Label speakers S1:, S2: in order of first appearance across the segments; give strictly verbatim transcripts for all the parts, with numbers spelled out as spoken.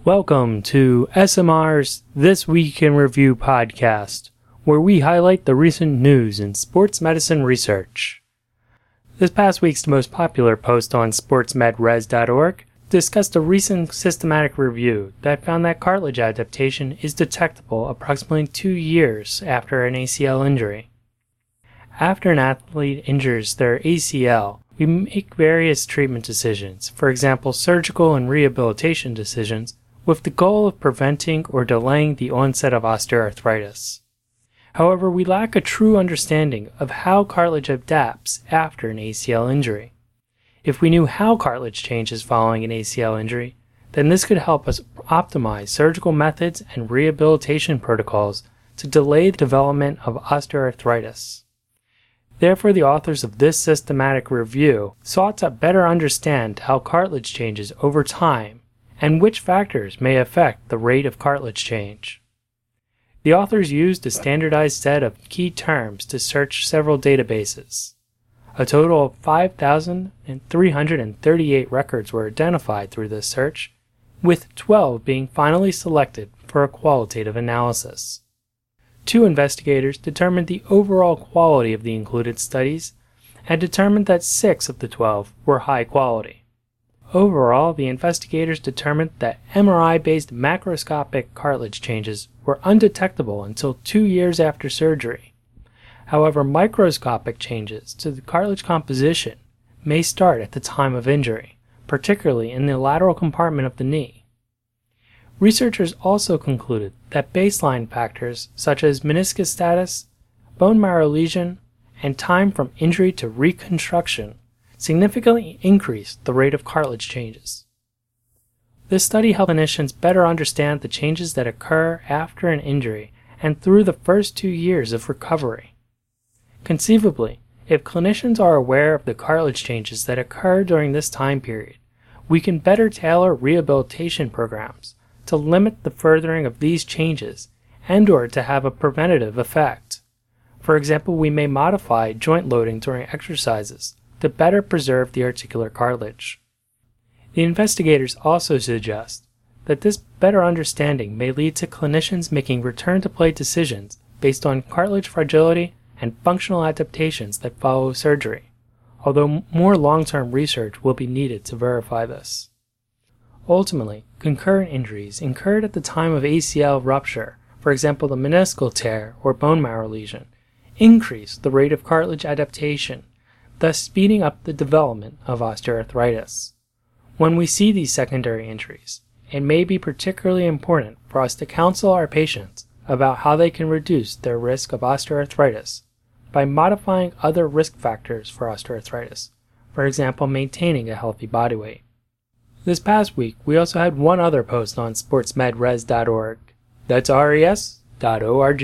S1: Welcome to S M R's This Week in Review podcast, where we highlight the recent news in sports medicine research. This past week's most popular post on sports med res dot org discussed a recent systematic review that found that cartilage adaptation is detectable approximately two years after an A C L injury. After an athlete injures their A C L, we make various treatment decisions, for example surgical and rehabilitation decisions, with the goal of preventing or delaying the onset of osteoarthritis. However, we lack a true understanding of how cartilage adapts after an A C L injury. If we knew how cartilage changes following an A C L injury, then this could help us optimize surgical methods and rehabilitation protocols to delay the development of osteoarthritis. Therefore, the authors of this systematic review sought to better understand how cartilage changes over time and which factors may affect the rate of cartilage change. The authors used a standardized set of key terms to search several databases. A total of five thousand three hundred thirty-eight records were identified through this search, with twelve being finally selected for a qualitative analysis. Two investigators determined the overall quality of the included studies and determined that six of the twelve were high quality. Overall, the investigators determined that M R I-based macroscopic cartilage changes were undetectable until two years after surgery. However, microscopic changes to the cartilage composition may start at the time of injury, particularly in the lateral compartment of the knee. Researchers also concluded that baseline factors such as meniscus status, bone marrow lesion, and time from injury to reconstruction significantly increased the rate of cartilage changes. This study helped clinicians better understand the changes that occur after an injury and through the first two years of recovery. Conceivably, if clinicians are aware of the cartilage changes that occur during this time period, we can better tailor rehabilitation programs to limit the furthering of these changes and or to have a preventative effect. For example, we may modify joint loading during exercises to better preserve the articular cartilage. The investigators also suggest that this better understanding may lead to clinicians making return-to-play decisions based on cartilage fragility and functional adaptations that follow surgery, although more long-term research will be needed to verify this. Ultimately, concurrent injuries incurred at the time of A C L rupture, for example the meniscal tear or bone marrow lesion, increase the rate of cartilage adaptation, thus speeding up the development of osteoarthritis. When we see these secondary injuries, it may be particularly important for us to counsel our patients about how they can reduce their risk of osteoarthritis by modifying other risk factors for osteoarthritis, for example maintaining a healthy body weight. This past week, we also had one other post on sports med res dot org. That's R E S dot org.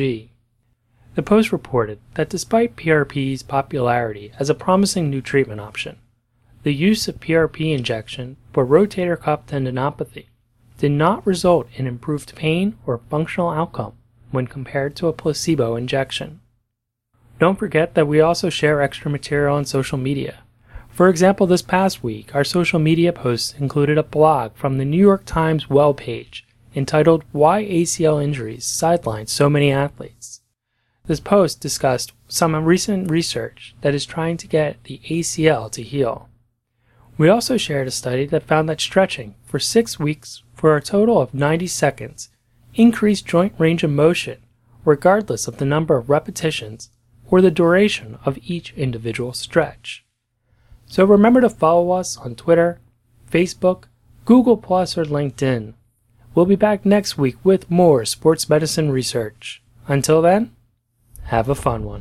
S1: The post reported that despite P R P's popularity as a promising new treatment option, the use of P R P injection for rotator cuff tendinopathy did not result in improved pain or functional outcome when compared to a placebo injection. Don't forget that we also share extra material on social media. For example, this past week, our social media posts included a blog from the New York Times well page entitled Why A C L Injuries Sideline So Many Athletes. This post discussed some recent research that is trying to get the A C L to heal. We also shared a study that found that stretching for six weeks for a total of ninety seconds increased joint range of motion regardless of the number of repetitions or the duration of each individual stretch. So remember to follow us on Twitter, Facebook, Google Plus, or LinkedIn. We'll be back next week with more sports medicine research. Until then, have a fun one.